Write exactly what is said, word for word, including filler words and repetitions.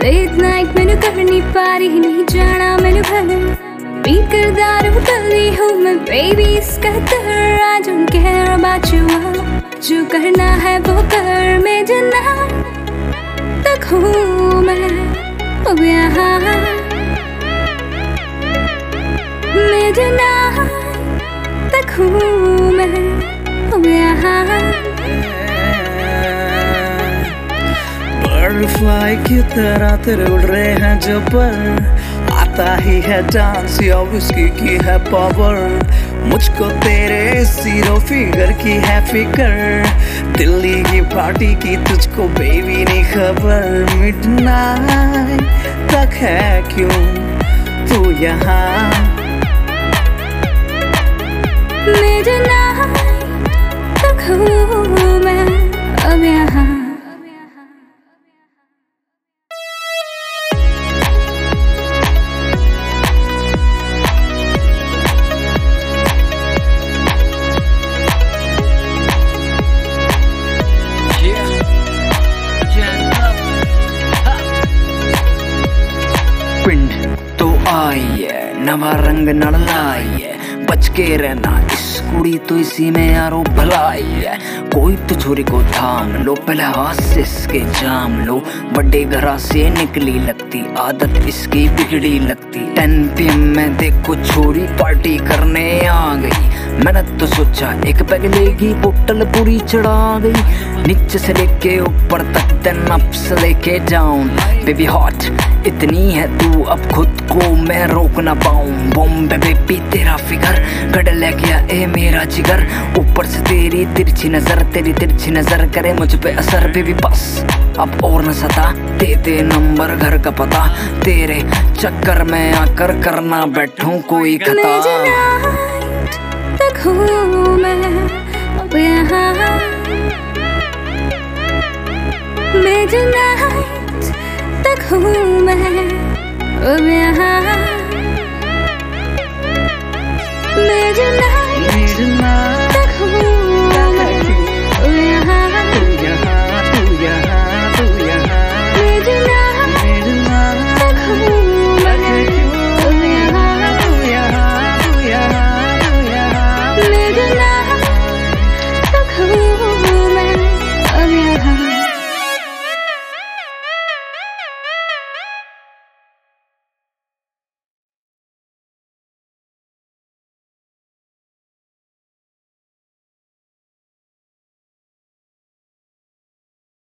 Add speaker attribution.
Speaker 1: Late night मैनू कर नहीं पा रही, नहीं जाना मैनू घर भी करदार उतली हूँ मैं बेबी इसका तर। I don't care about you, जो करना है वो कर, मैं जन्नत तक हूँ मैं अब यहाँ, मैं जन्नत तक हूँ मैं अब यहाँ।
Speaker 2: बटरफ्लाई की तरह तेरे उड़ रहे हैं जो पर, आता ही है डांस या विस्की की है पावर। मुझको तेरे जीरो फिगर की है फिकर, दिल्ली की पार्टी की तुझको बेबी नहीं खबर। मिडनाइट तक है क्यों तू यहाँ,
Speaker 1: मैं जन्नत तक हूँ मैं अब यहाँ।
Speaker 3: पिंड तो आई है, नवा रंग न लाई है, बच के रहना इस कुड़ी तो इसी में यारो भलाई है। कोई तो छोरी को थाम लो, पहले हाथ से इसके जाम लो। बड़े घरा से निकली लगती, आदत इसकी बिगड़ी लगती। टेन पी एम में देखो छोरी पार्टी करने आ गई, मैंने तो सोचा एक पैग लेगी, बोतल पूरी चढ़ा गई। नीचे से लेके ऊपर तक देन अप से लेके डाउन, बेबी हॉट इतनी है तू अब खुद को मैं रोक ना पाऊं। बॉम्बे बेबी तेरा फिगर गड़ ले गया ए मेरा जिगर, ऊपर से तेरी तिरछी नजर, तेरी तिरछी नजर करे मुझ पे असर। बेबी बस अब और न सता, दे दे नंबर घर का पता, तेरे चक्कर में आकर करना बैठूं कोई खता।
Speaker 1: मैं जन्नत तक हूँ मैं अब यहाँ, मैं जन्नत तक हूँ मैं अब यहाँ।